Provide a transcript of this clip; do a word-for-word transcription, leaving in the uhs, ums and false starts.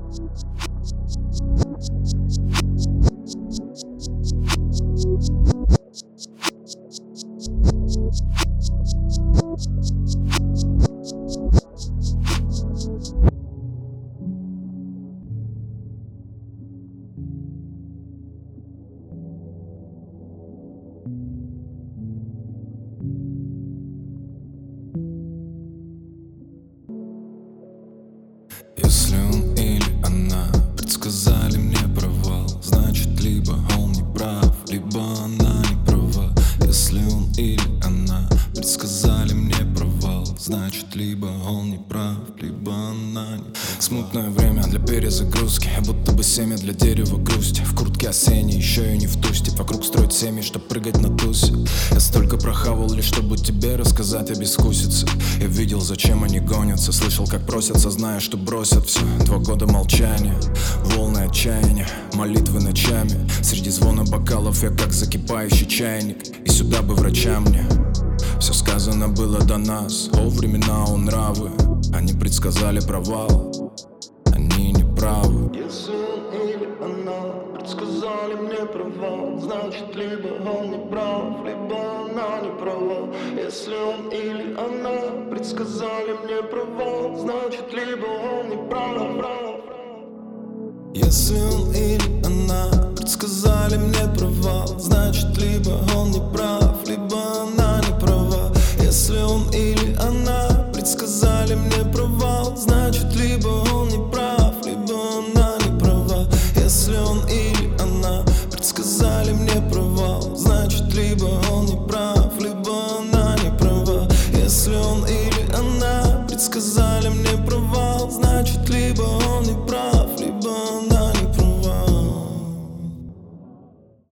Если он или она предсказали мне провал, значит, либо он не прав, либо она не права. Если он или она предсказали мне провал, значит, либо он не прав, либо она не права. Смутное время для перезагрузки, будто бы семя для дерева грусти. В куртке осенней, еще и не в тусте. Вокруг строить семьи, чтоб прыгать на тусе. Я столько прохавал лишь, чтобы тебе рассказать об искусице. Я видел, зачем они гонятся, слышал, как просятся, зная, что бросят все. Два года молчания, волны отчаяния, молитвы ночами. Среди звона бокалов я как закипающий чайник. И сюда бы врача мне. Все сказано было до нас, о времена, о нравы. Они предсказали провал, они не правы. Если он или она предсказали мне провал, значит, либо он не прав, либо она не права. Если он или она предсказали мне провал, значит, либо он не прав, прав. Если он или она предсказали мне провал, значит, либо он не прав, либо она не права. Если он или она предсказали мне провал, значит, либо он не прав, либо она не права. Если он или она предсказали мне провал, значит, либо он не прав, либо она не права. Если он или она предсказали мне провал, значит, либо он не прав.